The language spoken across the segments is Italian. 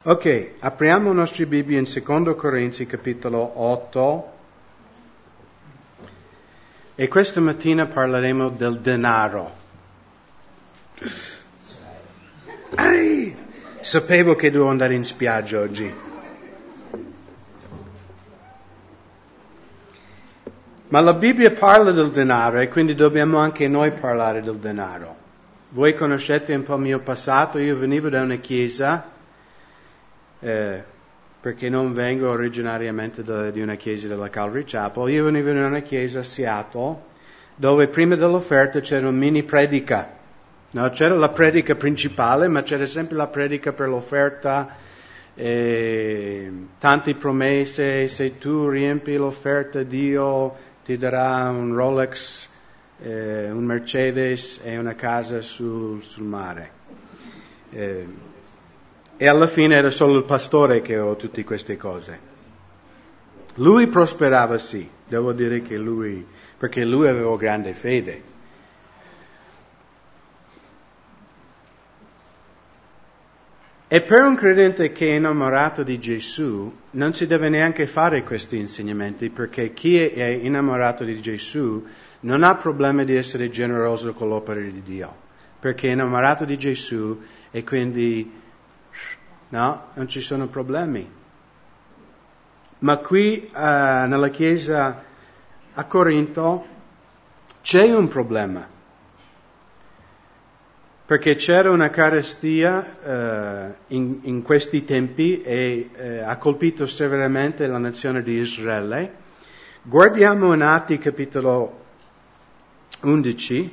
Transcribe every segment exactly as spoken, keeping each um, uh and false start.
Ok, apriamo i nostri Bibbie in Secondo Corinzi capitolo otto e questa mattina parleremo del denaro. Ai, sapevo che dovevo andare in spiaggia oggi. Ma la Bibbia parla del denaro e quindi dobbiamo anche noi parlare del denaro. Voi conoscete un po' il mio passato, io venivo da una chiesa, eh, perché non vengo originariamente da, di una chiesa della Calvary Chapel, io venivo da una chiesa a Seattle, dove prima dell'offerta c'era una mini predica. No, c'era la predica principale, ma c'era sempre la predica per l'offerta, e tante promesse, se tu riempi l'offerta Dio ti darà un Rolex, eh, un Mercedes e una casa sul, sul mare. Eh, e alla fine era solo il pastore che aveva tutte queste cose. Lui prosperava, sì, devo dire che lui, perché lui aveva grande fede. E per un credente che è innamorato di Gesù, non si deve neanche fare questi insegnamenti, perché chi è innamorato di Gesù non ha problemi di essere generoso con l'opera di Dio, perché è innamorato di Gesù e quindi, no, non ci sono problemi. Ma qui uh, nella chiesa a Corinto c'è un problema. Perché c'era una carestia uh, in, in questi tempi e uh, ha colpito severamente la nazione di Israele. Guardiamo in Atti capitolo undici.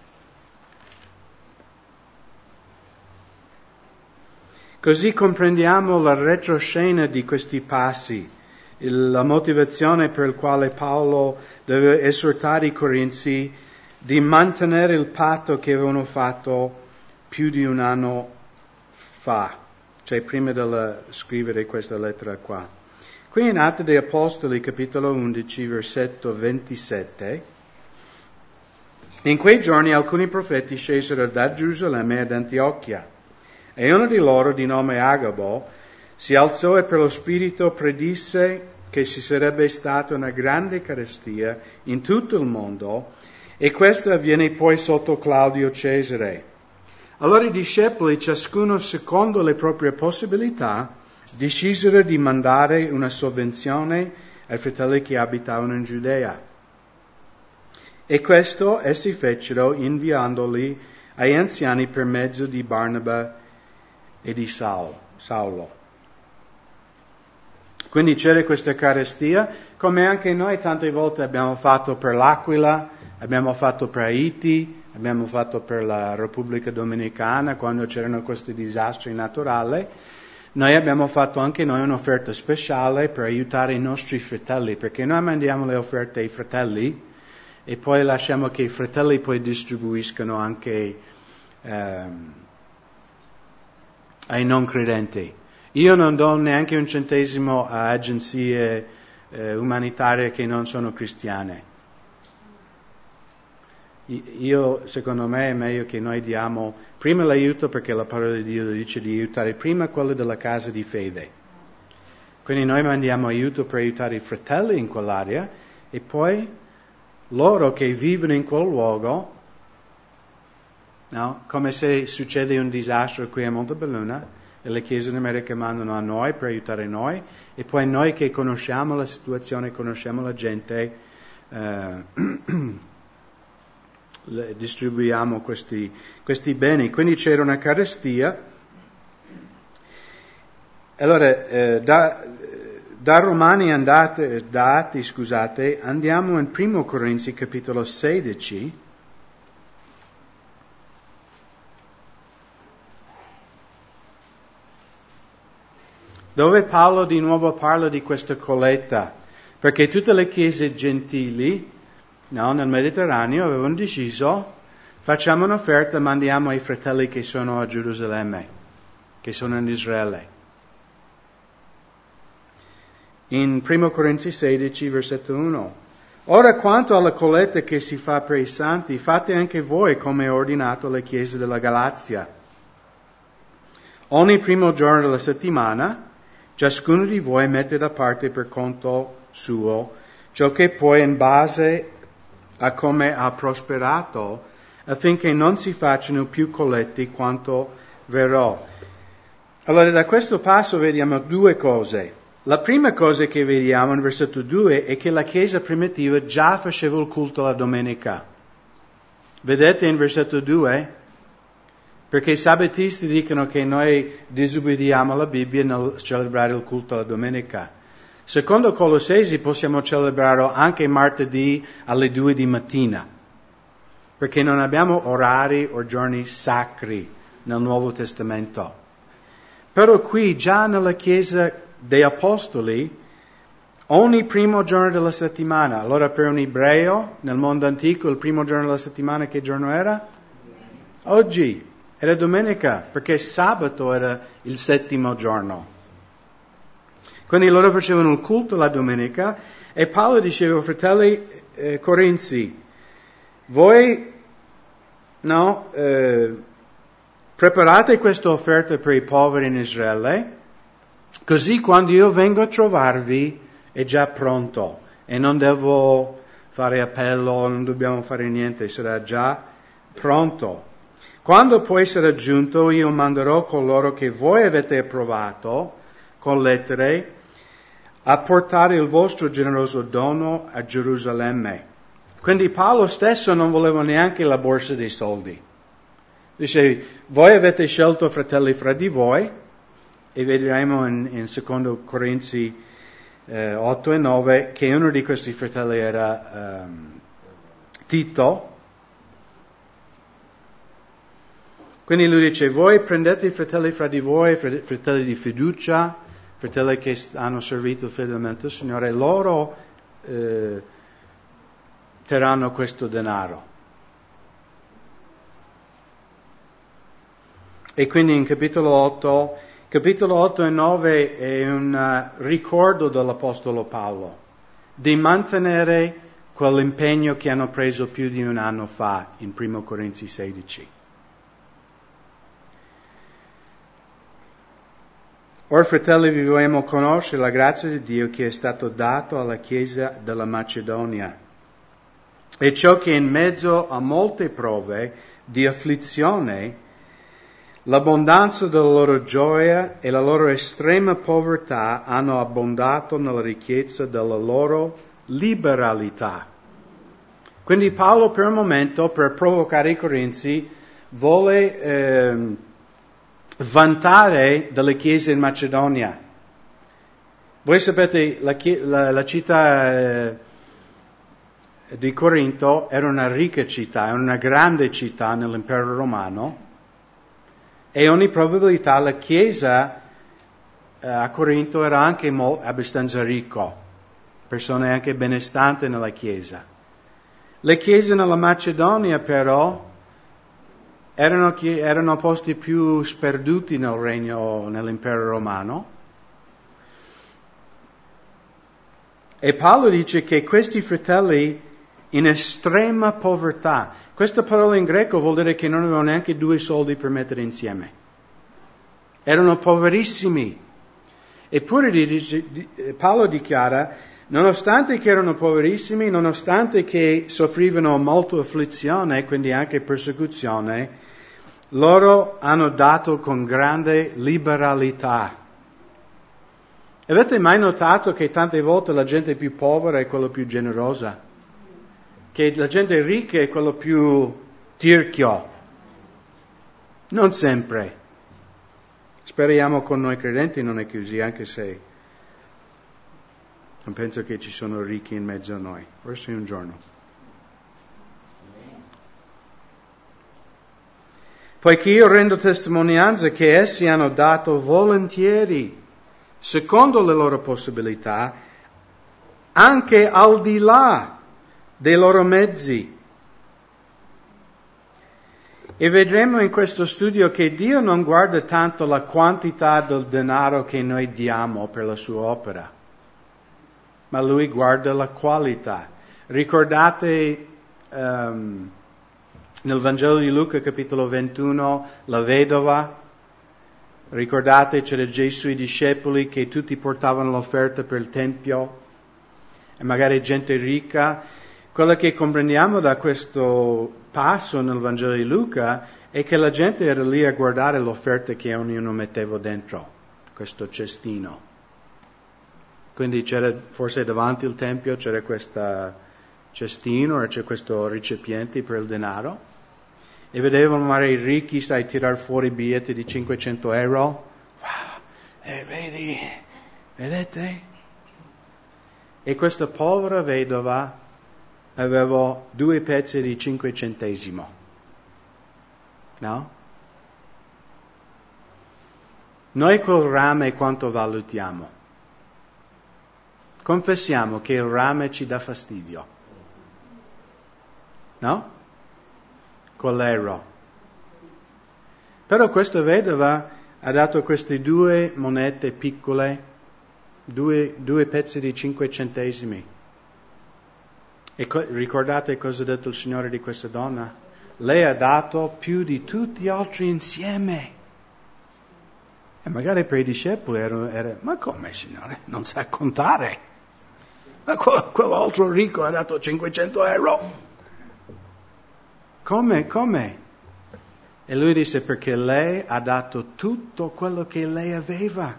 Così comprendiamo la retroscena di questi passi, il, la motivazione per la quale Paolo deve esortare i Corinzi di mantenere il patto che avevano fatto più di un anno fa, cioè prima di scrivere questa lettera qua. Qui in Atti degli Apostoli, capitolo undici, versetto ventisette, in quei giorni alcuni profeti scesero da Gerusalemme ad Antiochia, e uno di loro, di nome Agabo, si alzò e per lo Spirito predisse che ci sarebbe stata una grande carestia in tutto il mondo, e questa avviene poi sotto Claudio Cesare. Allora i discepoli, ciascuno secondo le proprie possibilità, decisero di mandare una sovvenzione ai fratelli che abitavano in Giudea. E questo essi fecero inviandoli agli anziani per mezzo di Barnaba e di Saulo. Quindi c'era questa carestia, come anche noi tante volte abbiamo fatto per l'Aquila, abbiamo fatto per Haiti, abbiamo fatto per la Repubblica Dominicana, quando c'erano questi disastri naturali. Noi abbiamo fatto anche noi un'offerta speciale per aiutare i nostri fratelli, perché noi mandiamo le offerte ai fratelli e poi lasciamo che i fratelli poi distribuiscano anche ehm, ai non credenti. Io non do neanche un centesimo a agenzie eh, umanitarie che non sono cristiane. Io, secondo me, è meglio che noi diamo prima l'aiuto, perché la parola di Dio dice di aiutare prima quelli della casa di fede. Quindi noi mandiamo aiuto per aiutare i fratelli in quell'area e poi loro che vivono in quel luogo, no? Come se succede un disastro qui a Montebelluna e le chiese in America mandano a noi per aiutare noi, e poi noi che conosciamo la situazione, conosciamo la gente, eh, distribuiamo questi, questi beni. Quindi c'era una carestia. Allora eh, da, da Romani andate, da Atti, scusate, andiamo in Primo Corinzi capitolo sedici, dove Paolo di nuovo parla di questa colletta, perché tutte le chiese gentili, no, nel Mediterraneo avevano deciso, facciamo un'offerta, mandiamo ai fratelli che sono a Gerusalemme, che sono in Israele. In Primo Corinzi sedici, versetto uno. Ora quanto alla colletta che si fa per i santi, fate anche voi come è ordinato alle chiese della Galazia. Ogni primo giorno della settimana, ciascuno di voi mette da parte per conto suo ciò che può in base a come ha prosperato, affinché non si facciano più colletti quanto verrò. Allora, da questo passo vediamo due cose. La prima cosa che vediamo in versetto due è che la Chiesa primitiva già faceva il culto la domenica. Vedete in versetto due? Perché i sabbatisti dicono che noi disobbediamo la Bibbia nel celebrare il culto la domenica. Secondo Colossesi possiamo celebrarlo anche martedì alle due di mattina, perché non abbiamo orari o giorni sacri nel Nuovo Testamento. Però qui, già nella Chiesa dei Apostoli, ogni primo giorno della settimana, allora per un ebreo nel mondo antico il primo giorno della settimana che giorno era? Oggi, era domenica, perché sabato era il settimo giorno. Quindi loro facevano il culto la domenica e Paolo diceva, fratelli eh, corinzi, voi no, eh, preparate questa offerta per i poveri in Israele, così quando io vengo a trovarvi è già pronto e non devo fare appello, non dobbiamo fare niente, sarà già pronto. Quando poi sarà giunto io manderò coloro che voi avete approvato con lettere a portare il vostro generoso dono a Gerusalemme. Quindi Paolo stesso non voleva neanche la borsa dei soldi. Dice, voi avete scelto fratelli fra di voi, e vedremo in, in secondo Corinzi eh, otto e nove che uno di questi fratelli era um, Tito. Quindi lui dice, voi prendete i fratelli fra di voi, fratelli di fiducia, fratelli che hanno servito fedelmente il Signore, loro eh, terranno questo denaro. E quindi in capitolo otto, capitolo otto e nove è un uh, ricordo dell'Apostolo Paolo di mantenere quell'impegno che hanno preso più di un anno fa in primo Corinzi sedici. Ora, fratelli, vi vogliamo conoscere la grazia di Dio che è stato dato alla Chiesa della Macedonia. E ciò che in mezzo a molte prove di afflizione, l'abbondanza della loro gioia e la loro estrema povertà hanno abbondato nella ricchezza della loro liberalità. Quindi Paolo per un momento, per provocare i Corinzi, vuole eh, vantare delle chiese in Macedonia. Voi sapete, la, la, la città eh, di Corinto era una ricca città, era una grande città nell'impero romano, e ogni probabilità la chiesa eh, a Corinto era anche mo- abbastanza ricca, persone anche benestanti nella chiesa. Le chiese nella Macedonia però Erano, erano posti più sperduti nel regno, nell'impero romano. E Paolo dice che questi fratelli in estrema povertà, questa parola in greco vuol dire che non avevano neanche due soldi per mettere insieme. Erano poverissimi. Eppure dice, Paolo dichiara, nonostante che erano poverissimi, nonostante che soffrivano molto afflizione, quindi anche persecuzione, loro hanno dato con grande liberalità. Avete mai notato che tante volte la gente più povera è quella più generosa? Che la gente ricca è quella più tirchio? Non sempre. Speriamo con noi credenti non è così, anche se non penso che ci sono ricchi in mezzo a noi. Forse un giorno. Poiché io rendo testimonianza che essi hanno dato volentieri, secondo le loro possibilità, anche al di là dei loro mezzi. E vedremo in questo studio che Dio non guarda tanto la quantità del denaro che noi diamo per la sua opera, ma Lui guarda la qualità. Ricordate um, nel Vangelo di Luca, capitolo ventuno, la vedova? Ricordate, c'era Gesù e i discepoli che tutti portavano l'offerta per il Tempio e magari gente ricca. Quello che comprendiamo da questo passo nel Vangelo di Luca è che la gente era lì a guardare l'offerta che ognuno metteva dentro questo cestino. Quindi c'era forse davanti al Tempio c'era questo cestino, c'era questo recipiente per il denaro. E vedevano magari i ricchi, sai, tirar fuori biglietti di cinquecento euro. Wow, e vedi, vedete? E questa povera vedova aveva due pezzi di cinquecentesimo. No? Noi quel rame quanto valutiamo? Confessiamo che il rame ci dà fastidio. No? Quell'euro. Però questa vedova ha dato queste due monete piccole, due, due pezzi di cinque centesimi. E co- ricordate cosa ha detto il Signore di questa donna? Lei ha dato più di tutti gli altri insieme. E magari per i discepoli era, era ma come, Signore? Non sa contare. Ma quel, quell'altro ricco ha dato cinquecento euro. Come, come? E lui disse perché lei ha dato tutto quello che lei aveva.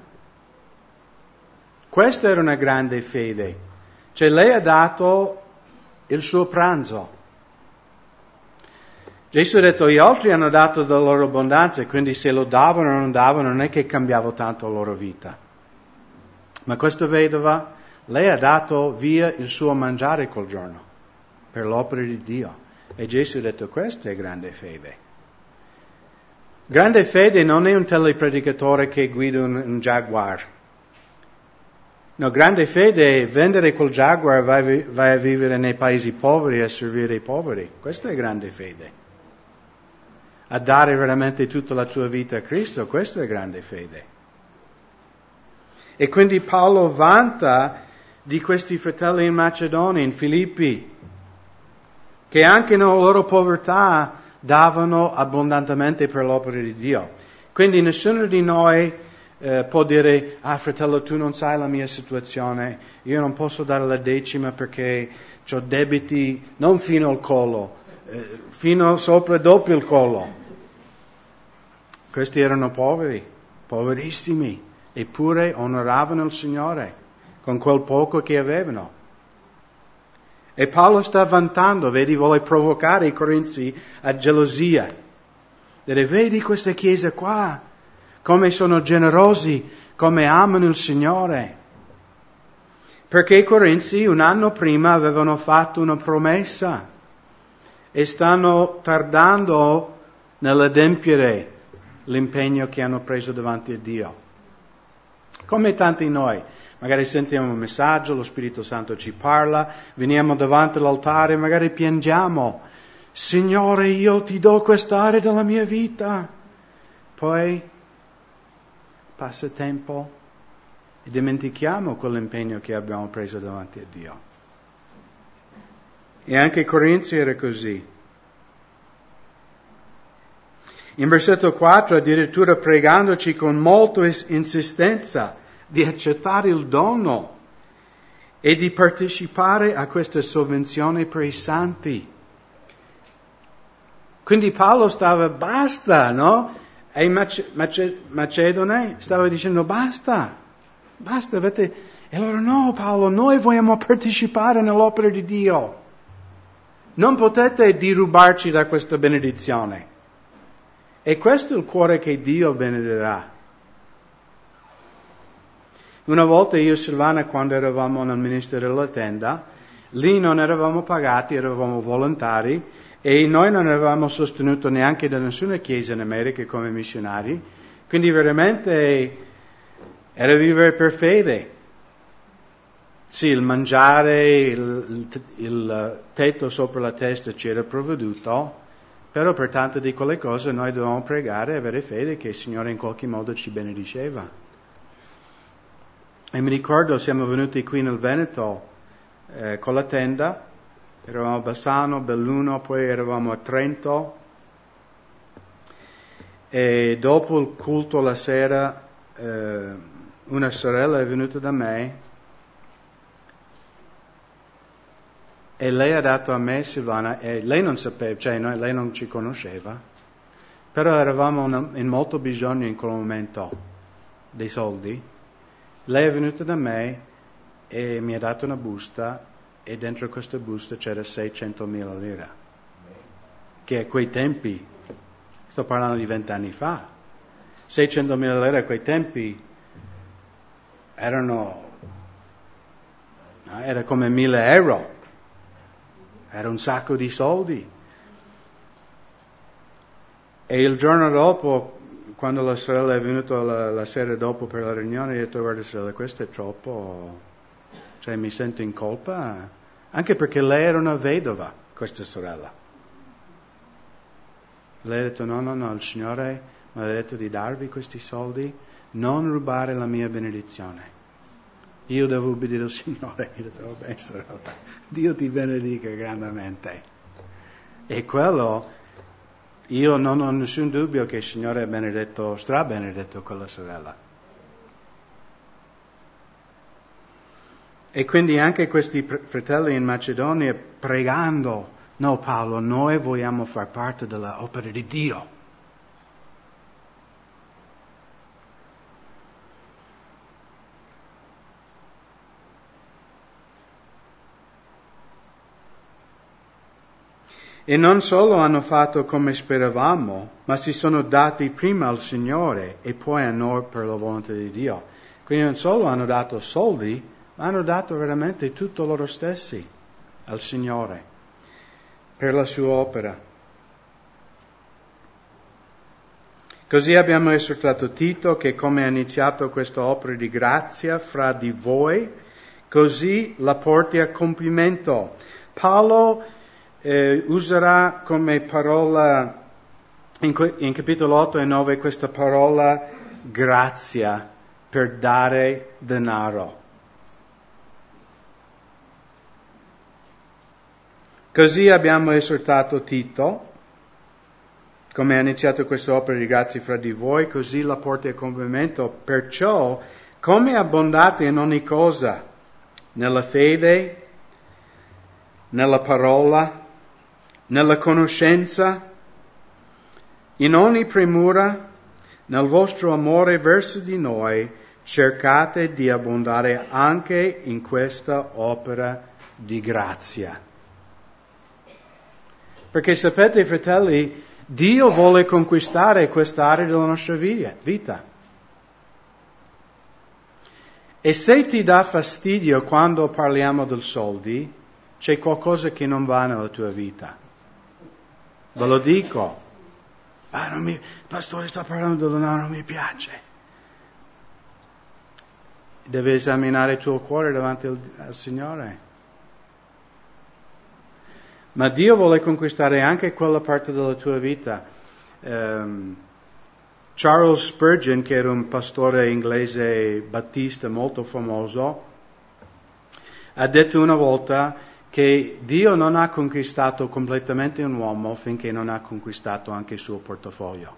Questa era una grande fede. Cioè lei ha dato il suo pranzo. Gesù ha detto gli altri hanno dato della loro abbondanza, quindi se lo davano o non davano non è che cambiava tanto la loro vita. Ma questa vedova, lei ha dato via il suo mangiare quel giorno per l'opera di Dio. E Gesù ha detto, questa è grande fede. Grande fede non è un telepredicatore che guida un, un Jaguar. No, grande fede è vendere quel Jaguar e vai, vai a vivere nei paesi poveri e a servire i poveri. Questa è grande fede. A dare veramente tutta la tua vita a Cristo, questa è grande fede. E quindi Paolo vanta di questi fratelli in Macedonia, in Filippi, che anche nella loro povertà davano abbondantemente per l'opera di Dio. Quindi nessuno di noi eh, può dire, ah fratello, tu non sai la mia situazione, io non posso dare la decima perché ho debiti non fino al collo, eh, fino sopra doppio il collo. Questi erano poveri, poverissimi, eppure onoravano il Signore con quel poco che avevano. E Paolo sta vantando, vedi, vuole provocare i Corinzi a gelosia. Dire, vedi questa chiesa qua, come sono generosi, come amano il Signore. Perché i Corinzi un anno prima avevano fatto una promessa e stanno tardando nell'adempiere l'impegno che hanno preso davanti a Dio. Come tanti di noi. Magari sentiamo un messaggio, lo Spirito Santo ci parla, veniamo davanti all'altare, magari piangiamo. Signore, io ti do quest'area della mia vita. Poi passa tempo e dimentichiamo quell'impegno che abbiamo preso davanti a Dio. E anche Corinzi era così. In versetto quattro, addirittura pregandoci con molta insistenza di accettare il dono e di partecipare a questa sovvenzione per i santi. Quindi Paolo stava, basta, no? E i Mace- Mace- Macedoni stava dicendo, basta, basta, avete... E loro, no Paolo, noi vogliamo partecipare nell'opera di Dio. Non potete derubarci da questa benedizione. E questo è il cuore che Dio benedirà. Una volta io e Silvana, quando eravamo nel ministero della tenda, lì non eravamo pagati, eravamo volontari e noi non eravamo sostenuti neanche da nessuna chiesa in America come missionari, quindi veramente era vivere per fede. Sì, il mangiare, il, il, il tetto sopra la testa ci era provveduto, però per tante di quelle cose noi dovevamo pregare e avere fede che il Signore in qualche modo ci benediceva. E mi ricordo, siamo venuti qui nel Veneto eh, con la tenda, eravamo a Bassano, Belluno, poi eravamo a Trento. E dopo il culto la sera eh, una sorella è venuta da me e lei ha dato a me, Silvana, e lei non sapeva, cioè no, lei non ci conosceva, però eravamo in molto bisogno in quel momento dei soldi. Lei è venuta da me e mi ha dato una busta e dentro questa busta c'era seicentomila lire, che a quei tempi, sto parlando di vent'anni fa, seicentomila lire a quei tempi erano, era come mille euro, era un sacco di soldi. E il giorno dopo, quando la sorella è venuta la, la sera dopo per la riunione, io ho detto: guarda sorella, questo è troppo, cioè mi sento in colpa, anche perché lei era una vedova, questa sorella. Lei ha detto: no, no, no, il Signore mi ha detto di darvi questi soldi, non rubare la mia benedizione. Io devo ubbidire il Signore. Io ho detto: vabbè sorella, Dio ti benedica grandemente. E quello, io non ho nessun dubbio che il Signore ha benedetto, stra benedetto quella sorella. E quindi anche questi fratelli in Macedonia pregando: no Paolo, noi vogliamo far parte dell'opera di Dio. E non solo hanno fatto come speravamo, ma si sono dati prima al Signore e poi a noi per la volontà di Dio. Quindi non solo hanno dato soldi, ma hanno dato veramente tutto loro stessi al Signore per la sua opera. Così abbiamo esortato Tito che, come ha iniziato questa opera di grazia fra di voi, così la porti a compimento. Paolo eh, userà come parola in, in capitolo otto e nove questa parola grazia per dare denaro. Così abbiamo esortato Tito, come ha iniziato questa opera di grazia fra di voi, così la porti a compimento. Perciò, come abbondate in ogni cosa, nella fede, nella parola, nella conoscenza, in ogni premura, nel vostro amore verso di noi, cercate di abbondare anche in questa opera di grazia. Perché sapete, fratelli, Dio vuole conquistare quest'area della nostra vita. E se ti dà fastidio quando parliamo dei soldi, c'è qualcosa che non va nella tua vita. Ve lo dico. Ah, non mi, il pastore sta parlando del denaro, non mi piace. Devi esaminare il tuo cuore davanti al, al Signore. Ma Dio vuole conquistare anche quella parte della tua vita. Um, Charles Spurgeon, che era un pastore inglese battista molto famoso, ha detto una volta che Dio non ha conquistato completamente un uomo finché non ha conquistato anche il suo portafoglio.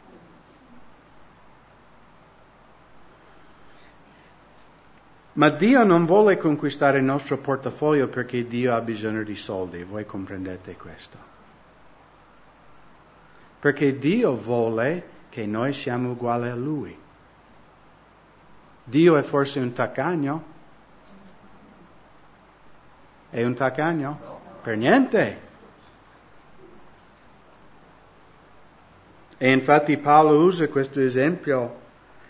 Ma Dio non vuole conquistare il nostro portafoglio perché Dio ha bisogno di soldi, voi comprendete questo. Perché Dio vuole che noi siamo uguali a Lui. Dio è forse un taccagno? È un taccagno? Per niente. E infatti Paolo usa questo esempio.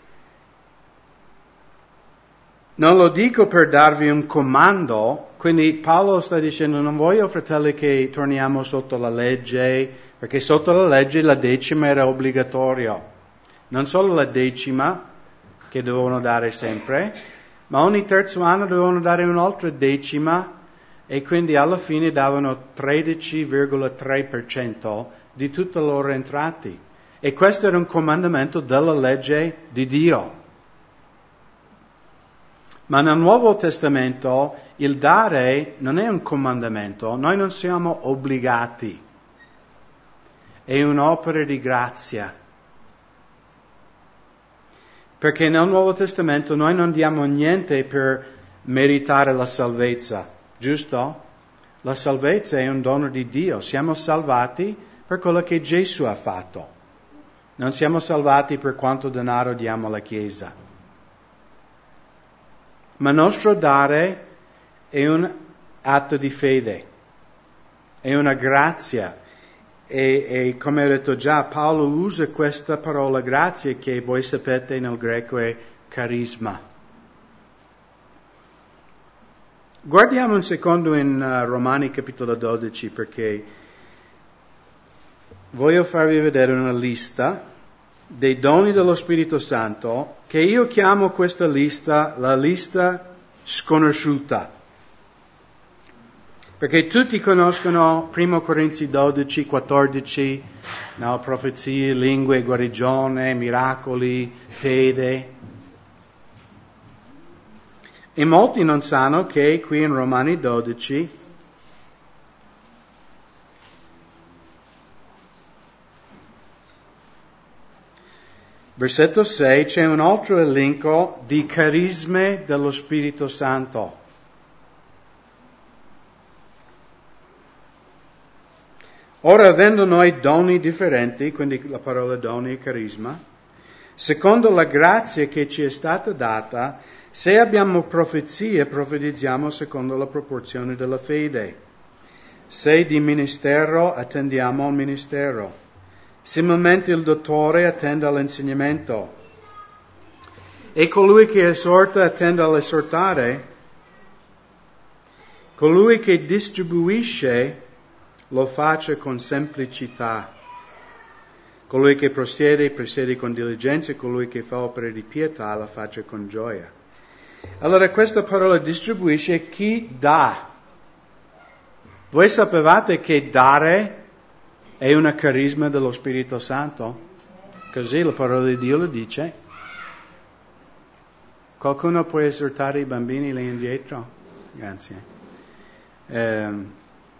Non lo dico per darvi un comando, quindi Paolo sta dicendo: non voglio, fratelli, che torniamo sotto la legge, perché sotto la legge la decima era obbligatoria. Non solo la decima, che dovevano dare sempre, ma ogni terzo anno dovevano dare un'altra decima, e quindi alla fine davano tredici virgola tre per cento di tutti i loro entrati. E questo era un comandamento della legge di Dio. Ma nel Nuovo Testamento il dare non è un comandamento, noi non siamo obbligati, è un'opera di grazia. Perché nel Nuovo Testamento noi non diamo niente per meritare la salvezza, giusto? La salvezza è un dono di Dio. Siamo salvati per quello che Gesù ha fatto. Non siamo salvati per quanto denaro diamo alla Chiesa. Ma il nostro dare è un atto di fede, è una grazia. E, e come ho detto già, Paolo usa questa parola grazia che voi sapete nel greco è carisma. Guardiamo un secondo in uh, Romani capitolo dodici, perché voglio farvi vedere una lista dei doni dello Spirito Santo, che io chiamo questa lista la lista sconosciuta. Perché tutti conoscono primo Corinzi dodici, quattordici, no, profezie, lingue, guarigione, miracoli, fede. E molti non sanno che qui in Romani dodici versetto sei c'è un altro elenco di carisme dello Spirito Santo. Ora, avendo noi doni differenti, quindi la parola doni e carisma, secondo la grazia che ci è stata data, se abbiamo profezie, profetizziamo secondo la proporzione della fede. Se di ministero, attendiamo al ministero. Similmente il dottore attende all'insegnamento. E colui che esorta attende all'esortare. Colui che distribuisce lo faccia con semplicità. Colui che prosiede, presiede con diligenza, colui che fa opere di pietà la faccia con gioia. Allora questa parola distribuisce chi dà. Voi sapevate che dare è una carisma dello Spirito Santo? Così la parola di Dio lo dice. Qualcuno può esortare i bambini lì indietro? Grazie. Um,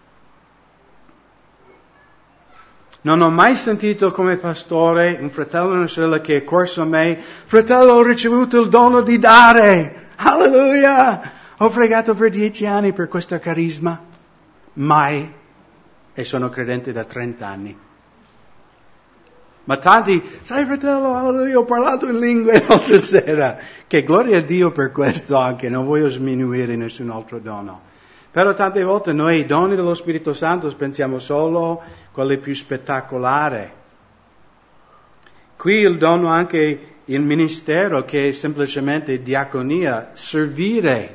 Non ho mai sentito come pastore un fratello o una sorella che è corso a me: fratello, ho ricevuto il dono di dare. Alleluia! Ho pregato per dieci anni per questo carisma. Mai. E sono credente da trent'anni. Ma tanti, sai fratello, alleluia, ho parlato in lingue l'altra sera. Che gloria a Dio per questo anche, non voglio sminuire nessun altro dono. Però tante volte noi i doni dello Spirito Santo pensiamo solo quelli più spettacolari. Qui il dono anche il ministero, che è semplicemente diaconia, servire.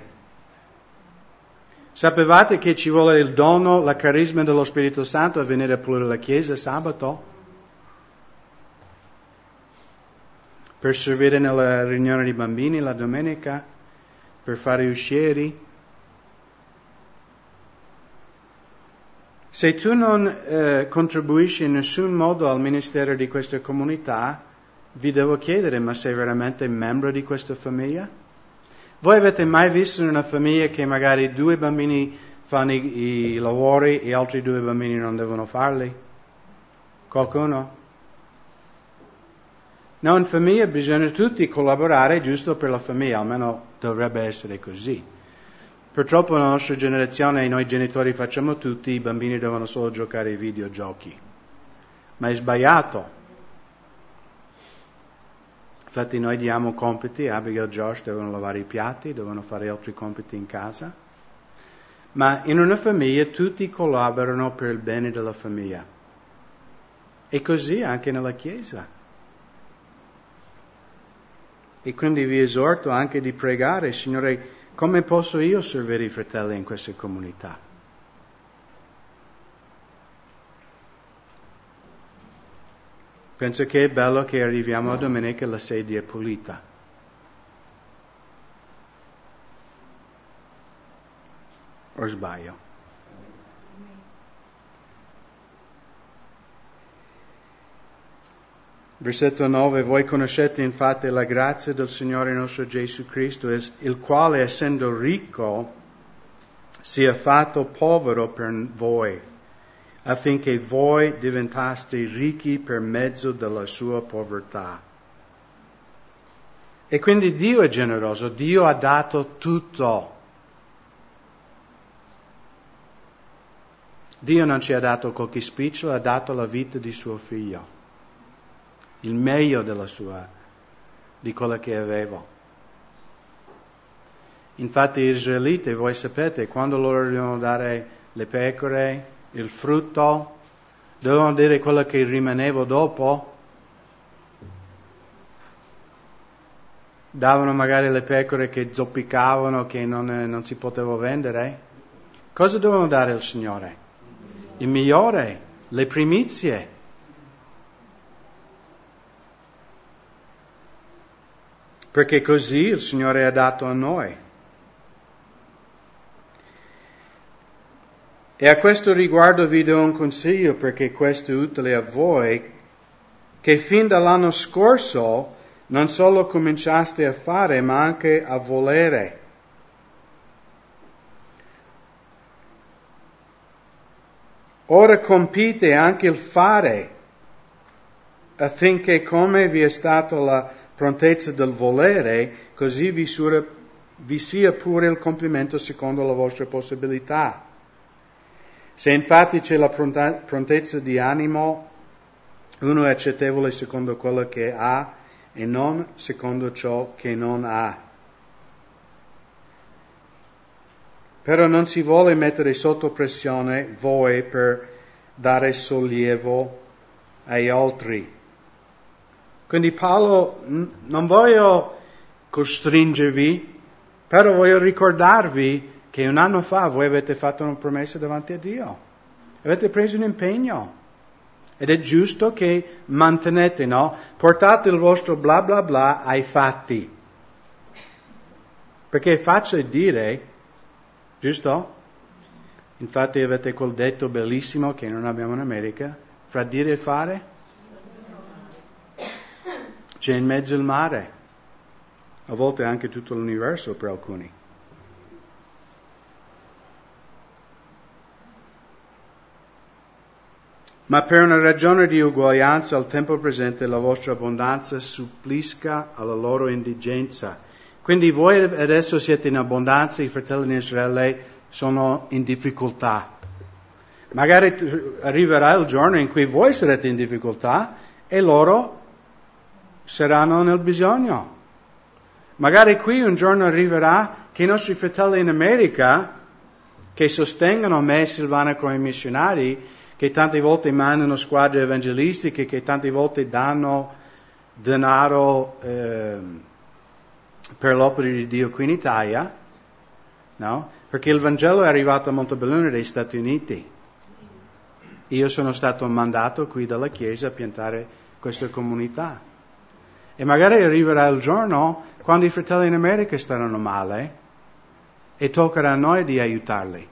Sapevate che ci vuole il dono, la carisma dello Spirito Santo a venire a pulire la chiesa sabato? Per servire nella riunione di bambini la domenica? Per fare uscieri? Se tu non eh, contribuisci in nessun modo al ministero di questa comunità, vi devo chiedere, ma sei veramente membro di questa famiglia? Voi avete mai visto una famiglia che magari due bambini fanno i, i lavori e altri due bambini non devono farli? Qualcuno? No, in famiglia bisogna tutti collaborare giusto per la famiglia, almeno dovrebbe essere così. Purtroppo nella nostra generazione, noi genitori facciamo tutti, i bambini devono solo giocare ai videogiochi. Ma è sbagliato. Infatti noi diamo compiti, Abigail e Josh devono lavare i piatti, devono fare altri compiti in casa. Ma in una famiglia tutti collaborano per il bene della famiglia. E così anche nella Chiesa. E quindi vi esorto anche di pregare, Signore, come posso io servire i fratelli in questa comunità? Penso che è bello che arriviamo a domenica e la sedia è pulita. O sbaglio? Versetto nove, voi conoscete infatti la grazia del Signore nostro Gesù Cristo, il quale, essendo ricco, sia fatto povero per voi, affinché voi diventaste ricchi per mezzo della sua povertà. E quindi Dio è generoso, Dio ha dato tutto. Dio non ci ha dato qualche spicciolo, ha dato la vita di suo figlio, il meglio della sua, di quello che avevo. Infatti gli israeliti, voi sapete, quando loro dovevano dare le pecore, il frutto, dovevano dire quello che rimaneva dopo. Davano magari le pecore che zoppicavano, che non, non si poteva vendere. Cosa dovevano dare al Signore? Il migliore, le primizie. Perché così il Signore ha dato a noi. E a questo riguardo vi do un consiglio, perché questo è utile a voi, che fin dall'anno scorso non solo cominciaste a fare, ma anche a volere. Ora compite anche il fare, affinché come vi è stata la prontezza del volere, così vi, sura, vi sia pure il compimento secondo la vostra possibilità. Se infatti c'è la prontezza di animo, uno è accettevole secondo quello che ha, e non secondo ciò che non ha. Però non si vuole mettere sotto pressione voi per dare sollievo agli altri. Quindi Paolo, non voglio costringervi, però voglio ricordarvi che un anno fa voi avete fatto una promessa davanti a Dio, avete preso un impegno. Ed è giusto che mantenete, no? Portate il vostro bla bla bla ai fatti. Perché è facile dire, giusto? Infatti avete quel detto bellissimo che non abbiamo in America, fra dire e fare c'è in mezzo il mare, a volte anche tutto l'universo per alcuni. Ma per una ragione di uguaglianza al tempo presente la vostra abbondanza supplisca alla loro indigenza. Quindi voi adesso siete in abbondanza, i fratelli in Israele sono in difficoltà. Magari arriverà il giorno in cui voi sarete in difficoltà e loro saranno nel bisogno. Magari qui un giorno arriverà che i nostri fratelli in America, che sostengono me e Silvana come missionari, che tante volte mandano squadre evangelistiche, che tante volte danno denaro eh, per l'opera di Dio qui in Italia, no? Perché il Vangelo è arrivato a Montebelluna dai Stati Uniti. Io sono stato mandato qui dalla Chiesa a piantare questa comunità. E magari arriverà il giorno quando i fratelli in America staranno male e toccherà a noi di aiutarli.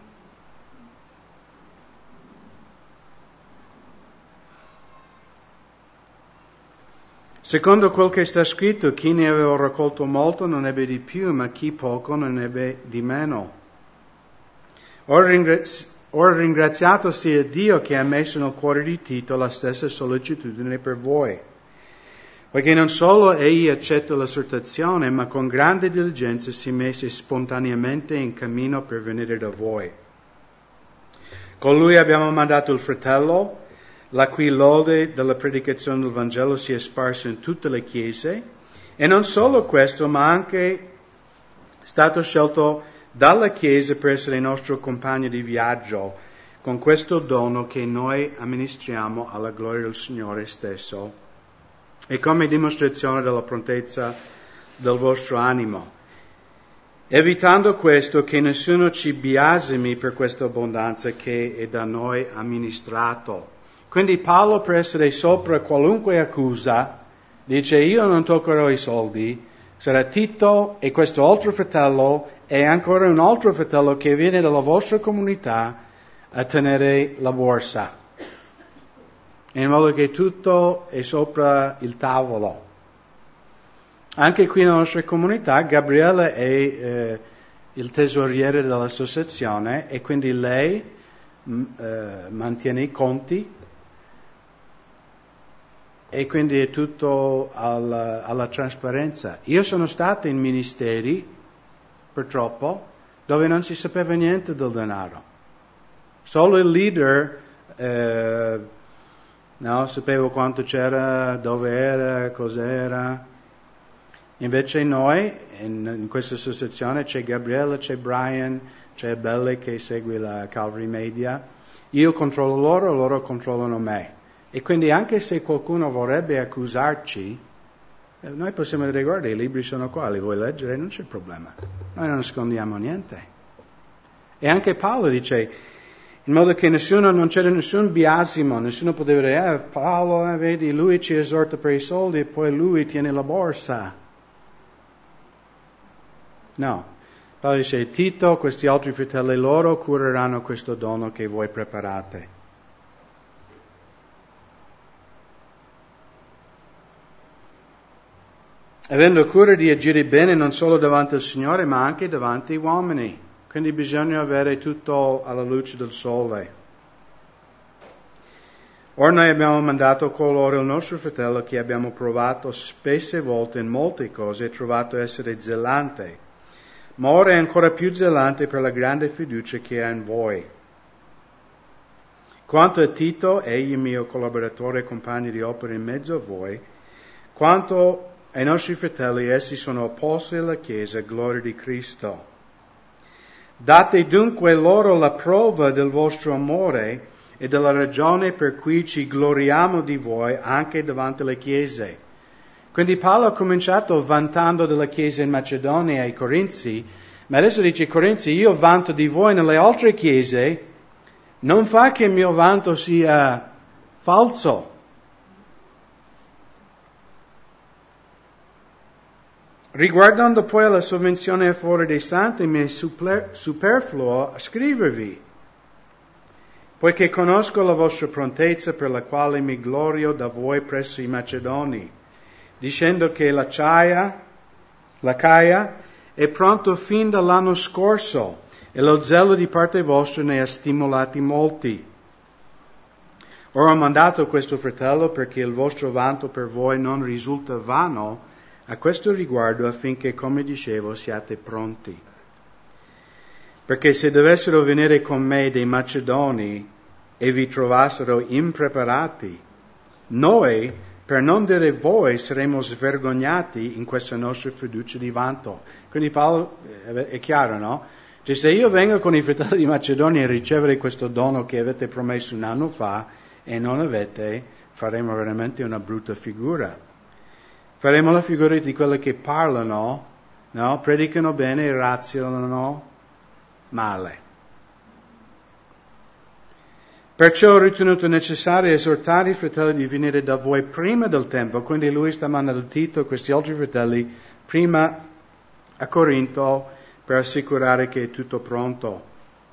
Secondo quel che sta scritto, chi ne aveva raccolto molto non ebbe di più, ma chi poco non ebbe di meno. Ora, ringrazi- ora ringraziato sia Dio che ha messo nel cuore di Tito la stessa sollecitudine per voi, poiché non solo egli accetta l'esortazione, ma con grande diligenza si mise spontaneamente in cammino per venire da voi. Con lui abbiamo mandato il fratello, la cui lode della predicazione del Vangelo si è sparsa in tutte le chiese, e non solo questo, ma anche stato scelto dalla Chiesa per essere il nostro compagno di viaggio, con questo dono che noi amministriamo alla gloria del Signore stesso, e come dimostrazione della prontezza del vostro animo, evitando questo che nessuno ci biasimi per questa abbondanza che è da noi amministrato. Quindi Paolo, per essere sopra qualunque accusa, dice: io non toccherò i soldi, sarà Tito e questo altro fratello e ancora un altro fratello che viene dalla vostra comunità a tenere la borsa, in modo che tutto è sopra il tavolo. Anche qui nella nostra comunità Gabriele è eh, il tesoriere dell'associazione e quindi lei mh, eh, mantiene i conti. e quindi è tutto alla, alla trasparenza. Io sono stato in ministeri, purtroppo, dove non si sapeva niente del denaro. Solo il leader eh, no, sapeva quanto c'era, dove era, cos'era. Invece noi, in, in questa associazione, c'è Gabriele, c'è Brian, c'è Belle che segue la Calvary Media. Io controllo loro, loro controllano me. E quindi anche se qualcuno vorrebbe accusarci, eh, noi possiamo dire, guarda, i libri sono qua, li vuoi leggere? Non c'è problema. Noi non nascondiamo niente. E anche Paolo dice, in modo che nessuno, non c'era nessun biasimo, nessuno poteva dire, eh, Paolo, eh, vedi, lui ci esorta per i soldi e poi lui tiene la borsa. No. Paolo dice, Tito, questi altri fratelli loro cureranno questo dono che voi preparate. Avendo cura di agire bene non solo davanti al Signore, ma anche davanti agli uomini. Quindi bisogna avere tutto alla luce del sole. Ora noi abbiamo mandato coloro il nostro fratello che abbiamo provato spesse volte in molte cose e trovato essere zelante, ma ora è ancora più zelante per la grande fiducia che ha in voi. Quanto a Tito, egli mio collaboratore e compagno di opera in mezzo a voi, quanto ai nostri fratelli, essi sono apostoli della Chiesa, gloria di Cristo. Date dunque loro la prova del vostro amore e della ragione per cui ci gloriamo di voi anche davanti alle chiese. Quindi Paolo ha cominciato vantando della Chiesa in Macedonia e ai Corinzi, ma adesso dice ai Corinzi, io vanto di voi nelle altre chiese, non fa che il mio vanto sia falso. Riguardando poi la sovvenzione a favore dei santi, mi è superfluo scrivervi, poiché conosco la vostra prontezza per la quale mi glorio da voi presso i Macedoni, dicendo che la Caia, la Caia è pronto fin dall'anno scorso e lo zelo di parte vostra ne ha stimolati molti. Ora ho mandato questo fratello perché il vostro vanto per voi non risulta vano a questo riguardo affinché, come dicevo, siate pronti. Perché se dovessero venire con me dei Macedoni e vi trovassero impreparati, noi, per non dire voi, saremmo svergognati in questa nostra fiducia di vanto. Quindi Paolo, è chiaro, no? Cioè se io vengo con i fratelli di Macedonia a ricevere questo dono che avete promesso un anno fa e non avete, faremo veramente una brutta figura. Faremo la figura di quelli che parlano, no? Predicano bene e razionano male. Perciò ho ritenuto necessario esortare i fratelli di venire da voi prima del tempo, quindi lui sta mandando Tito e questi altri fratelli prima a Corinto per assicurare che è tutto pronto.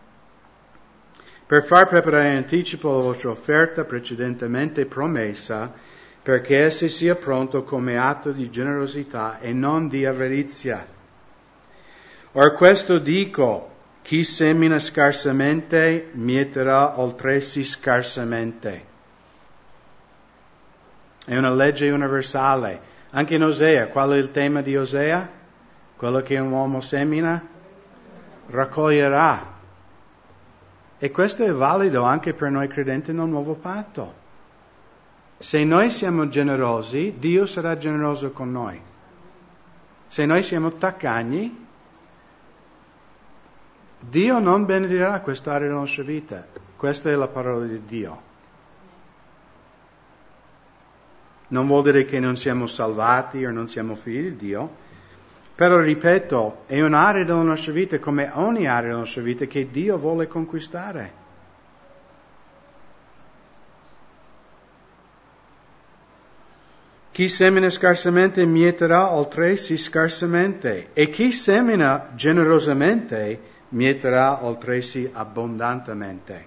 Per far preparare in anticipo la vostra offerta precedentemente promessa, perché essa sia pronto come atto di generosità e non di avarizia. Or questo dico, chi semina scarsamente mieterà altresì scarsamente. È una legge universale. Anche in Osea, qual è il tema di Osea? Quello che un uomo semina, raccoglierà. E questo è valido anche per noi credenti nel nuovo patto. Se noi siamo generosi, Dio sarà generoso con noi. Se noi siamo taccagni, Dio non benedirà quest'area della nostra vita. Questa è la parola di Dio. Non vuol dire che non siamo salvati o non siamo figli di Dio, però ripeto, è un'area della nostra vita, come ogni area della nostra vita, che Dio vuole conquistare. Chi semina scarsamente mieterà altresì scarsamente, e chi semina generosamente mieterà altresì abbondantemente.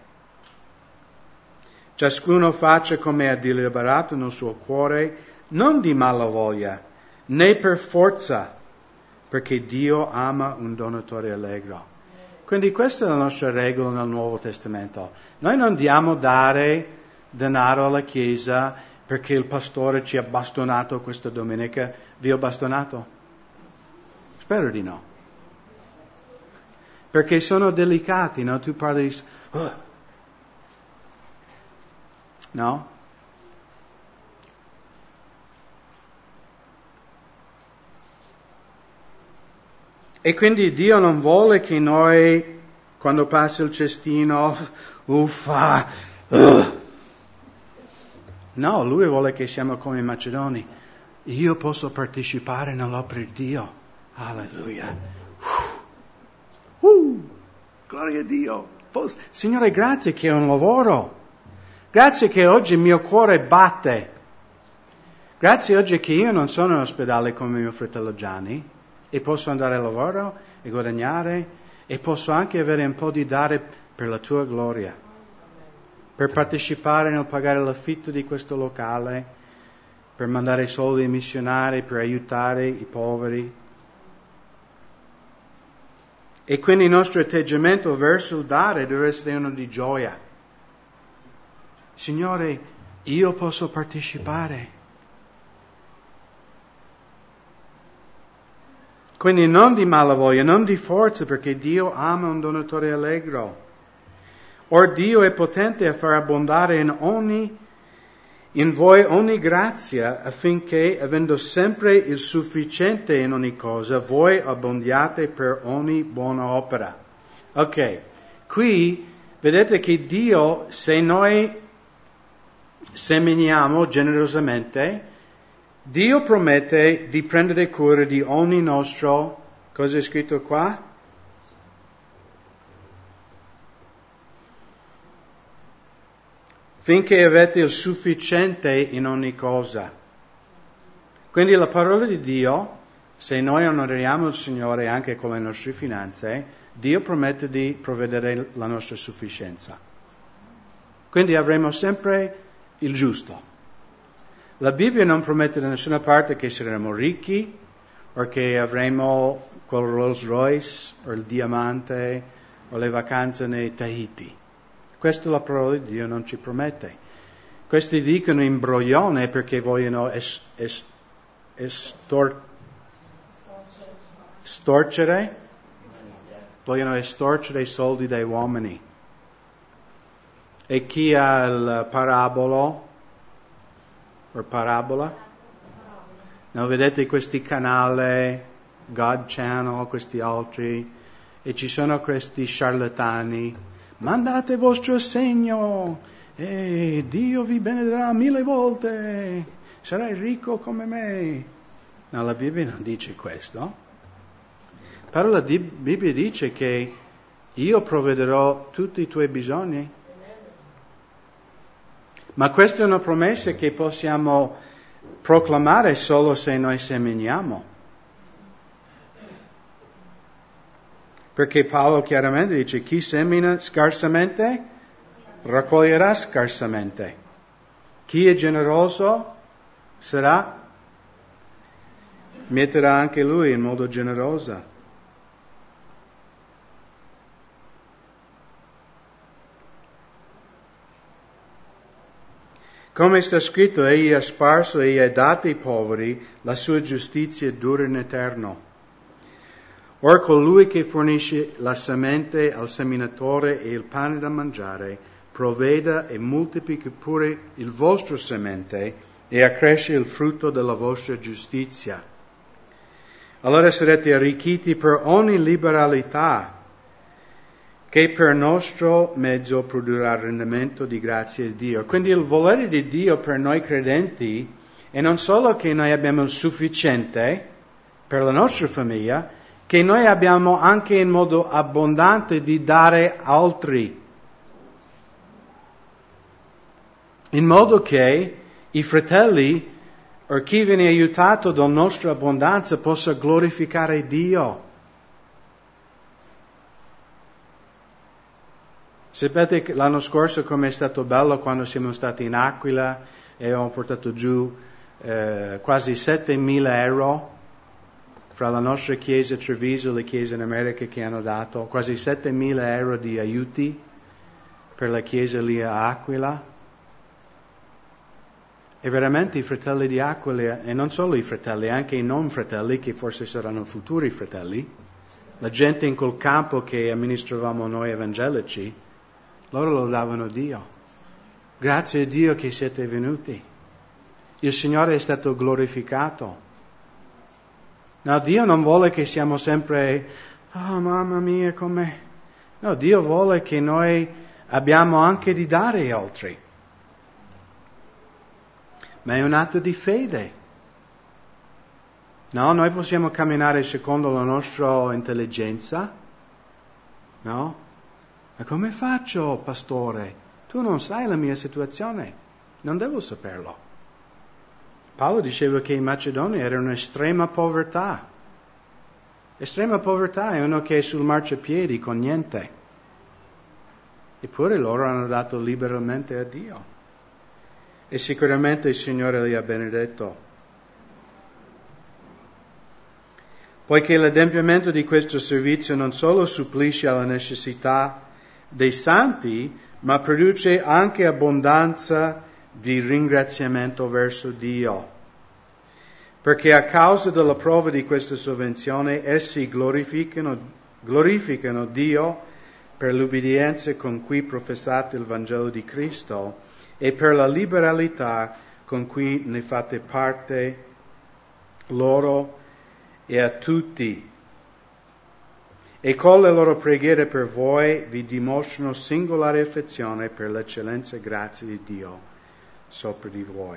Ciascuno faccia come ha deliberato nel suo cuore, non di malavoglia, né per forza, perché Dio ama un donatore allegro. Quindi questa è la nostra regola nel Nuovo Testamento. Noi non diamo dare denaro alla Chiesa perché il pastore ci ha bastonato questa domenica. Vi ho bastonato? Spero di no. Perché sono delicati, no? Tu parli di... Oh. No? E quindi Dio non vuole che noi, quando passa il cestino, uffa, uh. No, Lui vuole che siamo come i macedoni. Io posso partecipare nell'opera di Dio. Alleluia. Uh. Uh. Gloria a Dio. Signore, grazie che è un lavoro. Grazie che oggi il mio cuore batte. Grazie oggi che io non sono in ospedale come mio fratello Gianni e posso andare al lavoro e guadagnare e posso anche avere un po' di dare per la tua gloria, per partecipare nel pagare l'affitto di questo locale, per mandare soldi ai missionari, per aiutare i poveri. E quindi il nostro atteggiamento verso il dare deve essere uno di gioia. Signore, io posso partecipare. Quindi non di malavoglia, non di forza, perché Dio ama un donatore allegro. Or Dio è potente a far abbondare in ogni, in voi ogni grazia, affinché, avendo sempre il sufficiente in ogni cosa, voi abbondiate per ogni buona opera. Ok, qui vedete che Dio, se noi seminiamo generosamente, Dio promette di prendere cura di ogni nostro, cosa è scritto qua? Finché avete il sufficiente in ogni cosa. Quindi la parola di Dio, se noi onoriamo il Signore anche con le nostre finanze, Dio promette di provvedere la nostra sufficienza. Quindi avremo sempre il giusto. La Bibbia non promette da nessuna parte che saremo ricchi o che avremo quel Rolls Royce o il diamante o le vacanze nei Tahiti. Questo la parola di Dio non ci promette. Questi dicono imbroglione perché vogliono es, es, estor, storcere, vogliono estorcere i soldi dai uomini. E chi ha il parabolo o parabola? No, vedete questi canali, God Channel, questi altri, e ci sono questi charlatani. Mandate il vostro segno e Dio vi benedirà mille volte, sarai ricco come me. No, la Bibbia non dice questo. Però la Bibbia dice che io provvederò tutti i tuoi bisogni. Ma questa è una promessa che possiamo proclamare solo se noi seminiamo. Perché Paolo chiaramente dice: chi semina scarsamente raccoglierà scarsamente. Chi è generoso sarà, metterà anche lui in modo generoso. Come sta scritto, egli ha sparso e ha dato ai poveri, la sua giustizia dura in eterno. Or colui che fornisce la semente al seminatore e il pane da mangiare, provveda e moltiplichi pure il vostro semente e accresce il frutto della vostra giustizia. Allora sarete arricchiti per ogni liberalità, che per nostro mezzo produrrà rendimento di grazia di Dio. Quindi il volere di Dio per noi credenti è non solo che noi abbiamo il sufficiente per la nostra famiglia, che noi abbiamo anche in modo abbondante di dare a altri, in modo che i fratelli o chi viene aiutato dalla nostra abbondanza possa glorificare Dio. Sapete che l'anno scorso come è stato bello quando siamo stati in Aquila e abbiamo portato giù eh, quasi settemila euro fra la nostra chiesa Treviso e le chiese in America che hanno dato quasi settemila euro di aiuti per la chiesa lì a Aquila. E veramente i fratelli di Aquila, e non solo i fratelli, anche i non fratelli, che forse saranno futuri fratelli, la gente in quel campo che amministravamo noi evangelici, loro lodavano Dio. Grazie a Dio che siete venuti. Il Signore è stato glorificato. No, Dio non vuole che siamo sempre, oh mamma mia, come... No, Dio vuole che noi abbiamo anche di dare agli altri. Ma è un atto di fede. No, noi possiamo camminare secondo la nostra intelligenza. No? Ma come faccio, pastore? Tu non sai la mia situazione. Non devo saperlo. Paolo diceva che in Macedonia era un'estrema povertà. Estrema povertà è uno che è sul marciapiedi con niente. Eppure loro hanno dato liberamente a Dio. E sicuramente il Signore li ha benedetto. Poiché l'adempimento di questo servizio non solo supplisce alla necessità dei santi, ma produce anche abbondanza di ringraziamento verso Dio. Perché a causa della prova di questa sovvenzione essi glorificano, glorificano Dio per l'ubbidienza con cui professate il Vangelo di Cristo e per la liberalità con cui ne fate parte loro e a tutti. E con le loro preghiere per voi vi dimostrano singolare affezione per l'eccellenza e grazia di Dio sopra di voi.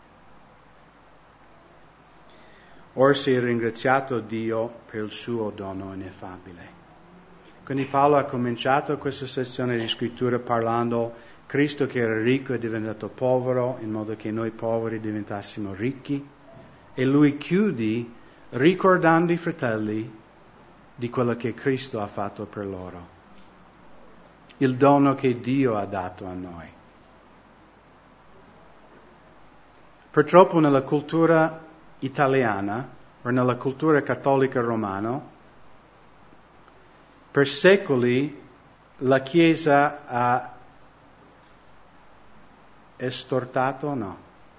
Ora si è ringraziato Dio per il suo dono ineffabile. Quindi Paolo ha cominciato questa sezione di scrittura parlando Cristo che era ricco è diventato povero in modo che noi poveri diventassimo ricchi, e lui chiude ricordando i fratelli di quello che Cristo ha fatto per loro, il dono che Dio ha dato a noi. Purtroppo nella cultura italiana o nella cultura cattolica romana, per secoli la Chiesa ha estortato, no?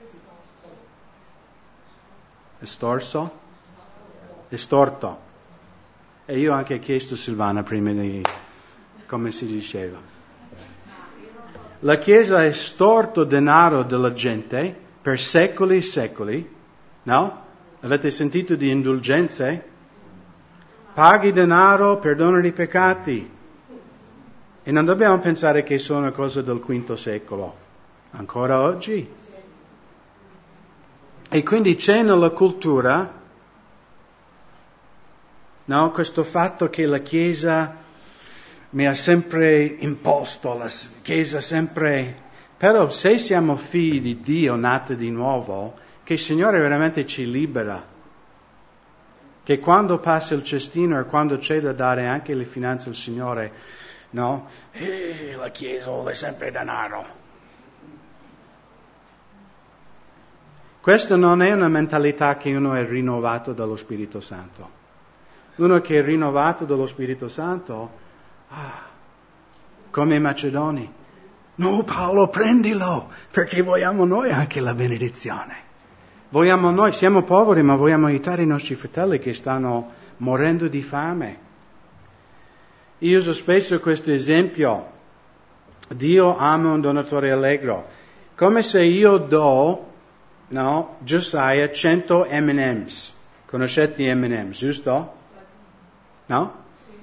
Estorso? Estorto. E io ho anche chiesto a Silvana prima di come si diceva. La Chiesa ha estorto denaro della gente per secoli e secoli, no? Avete sentito di indulgenze? Paghi denaro, perdona i peccati. E non dobbiamo pensare che sono cose del quinto secolo. Ancora oggi. E quindi c'è nella cultura, no, questo fatto che la Chiesa mi ha sempre imposto, la Chiesa sempre... Però se siamo figli di Dio, nati di nuovo, che il Signore veramente ci libera. Che quando passa il cestino e quando c'è da dare anche le finanze al Signore, no? Eh, la Chiesa vuole sempre denaro. Questa non è una mentalità che uno è rinnovato dallo Spirito Santo. Uno che è rinnovato dallo Spirito Santo, ah, come i Macedoni. No, Paolo, prendilo, perché vogliamo noi anche la benedizione. Vogliamo noi, siamo poveri, ma vogliamo aiutare i nostri fratelli che stanno morendo di fame. Io uso spesso questo esempio. Dio ama un donatore allegro. Come se io do... No, Josiah cento emme and emm's. Conoscete emme and emm's, giusto? No?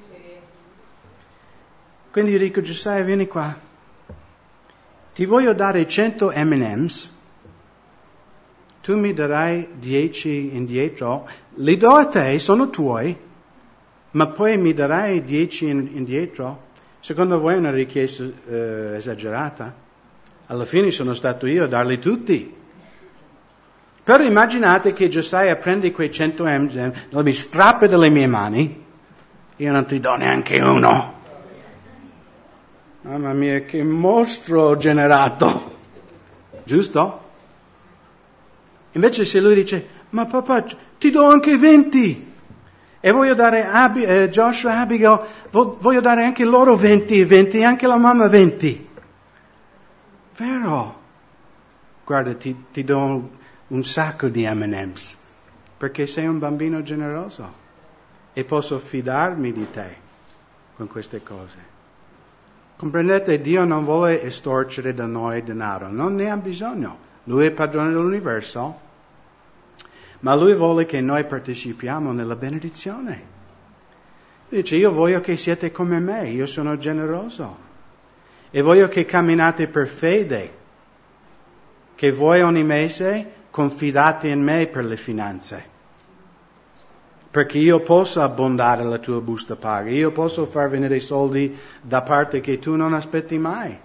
Quindi io dico, Josiah, vieni qua. Ti voglio dare cento emme and emm's. Tu mi darai dieci indietro. Li do a te, sono tuoi. Ma poi mi darai dieci indietro? Secondo voi è una richiesta eh, esagerata? Alla fine sono stato io a darli tutti. Però immaginate che Josiah prende quei cento emme, mi strappa dalle mie mani, io non ti do neanche uno. Mamma mia, che mostro generato! Giusto? Invece se lui dice, ma papà, ti do anche venti, e voglio dare a eh, Joshua e Abigail, voglio dare anche loro venti e venti, e anche la mamma venti. Vero? guarda, ti, ti do un sacco di emme e emm's, perché sei un bambino generoso e posso fidarmi di te con queste cose. Comprendete, Dio non vuole estorcere da noi denaro, non ne ha bisogno. Lui è padrone dell'universo, ma Lui vuole che noi partecipiamo nella benedizione. Dice, io voglio che siete come me, io sono generoso e voglio che camminate per fede, che voi ogni mese confidate in me per le finanze, perché io posso abbondare la tua busta paga, io posso far venire soldi da parte che tu non aspetti mai.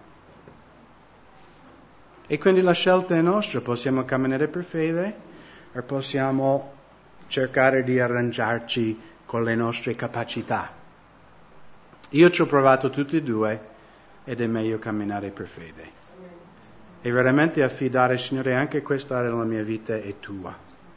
E quindi la scelta è nostra, possiamo camminare per fede o possiamo cercare di arrangiarci con le nostre capacità. Io ci ho provato tutti e due ed è meglio camminare per fede. E veramente affidare, Signore, anche questa area della mia vita è tua.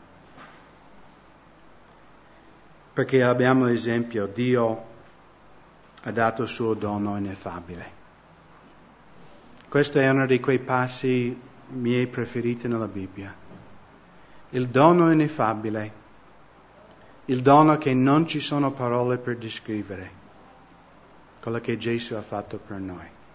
Perché abbiamo l'esempio, Dio ha dato il suo dono ineffabile. Questo è uno di quei passi miei preferiti nella Bibbia. Il dono ineffabile, il dono che non ci sono parole per descrivere, quello che Gesù ha fatto per noi.